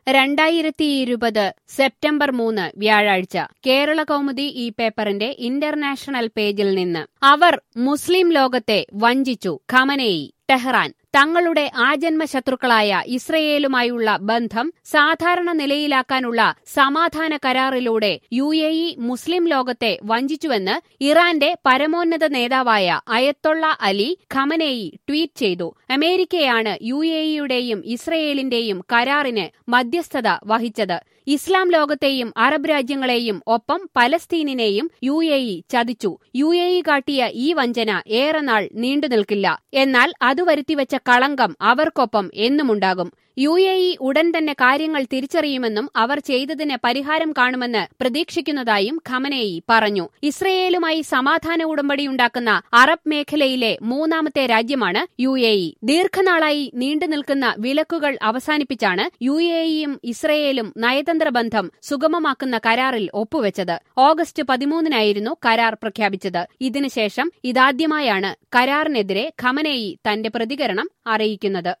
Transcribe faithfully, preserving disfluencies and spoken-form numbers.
രണ്ടായിരത്തി ഇരുപത് സെപ്റ്റംബർ മൂന്ന് വ്യാഴാഴ്ച കേരളകൗമുദി ഈ പേപ്പറിന്റെ ഇന്റർനാഷണൽ പേജിൽ നിന്ന് അവർ മുസ്ലിം ലോകത്തെ വഞ്ചിച്ചു. ഖമനേയി. ടെഹ്റാൻ. തങ്ങളുടെ ആജന്മ ശത്രുക്കളായ ഇസ്രയേലുമായുള്ള ബന്ധം സാധാരണ നിലയിലാക്കാനുള്ള സമാധാന കരാറിലൂടെ യു എ ഇ മുസ്ലിം ലോകത്തെ വഞ്ചിച്ചുവെന്ന് ഇറാന്റെ പരമോന്നത നേതാവായ അയത്തൊള്ള അലി ഖമനേയി ട്വീറ്റ് ചെയ്തു. അമേരിക്കയാണ് യു എ ഇയുടെയും ഇസ്രയേലിന്റെയും കരാറിന് മധ്യസ്ഥത വഹിച്ചത്. ഇസ്ലാം ലോകത്തെയും അറബ് രാജ്യങ്ങളെയും ഒപ്പം പലസ്തീനിനെയും യു എ ഇ ചതിച്ചു. യു എ ഇ കാട്ടിയ ഈ വഞ്ചന ഏറെ നാൾ നീണ്ടുനിൽക്കില്ല. എന്നാൽ അത് വരുത്തിവെച്ച കളങ്കം അവർക്കൊപ്പം എന്നുമുണ്ടാകും. യു എ ഇ ഉടൻ തന്നെ കാര്യങ്ങൾ തിരിച്ചറിയുമെന്നും അവർ ചെയ്തതിന് പരിഹാരം കാണുമെന്ന് പ്രതീക്ഷിക്കുന്നതായും ഖമനേയി പറഞ്ഞു. ഇസ്രയേലുമായി സമാധാന ഉടമ്പടിയുണ്ടാക്കുന്ന അറബ് മേഖലയിലെ മൂന്നാമത്തെ രാജ്യമാണ് യു എ ഇ. ദീർഘനാളായി നീണ്ടുനിൽക്കുന്ന വിലക്കുകൾ അവസാനിപ്പിച്ചാണ് യു എ ഇയും ഇസ്രയേലും നയതന്ത്ര ബന്ധം സുഗമമാക്കുന്ന കരാറിൽ ഒപ്പുവെച്ചത്. ഓഗസ്റ്റ് പതിമൂന്നിനായിരുന്നു കരാർ പ്രഖ്യാപിച്ചത്. ഇതിനുശേഷം ഇതാദ്യമായാണ് കരാറിനെതിരെ ഖമനേയി തന്റെ പ്രതികരണം അറിയിക്കുന്നത്.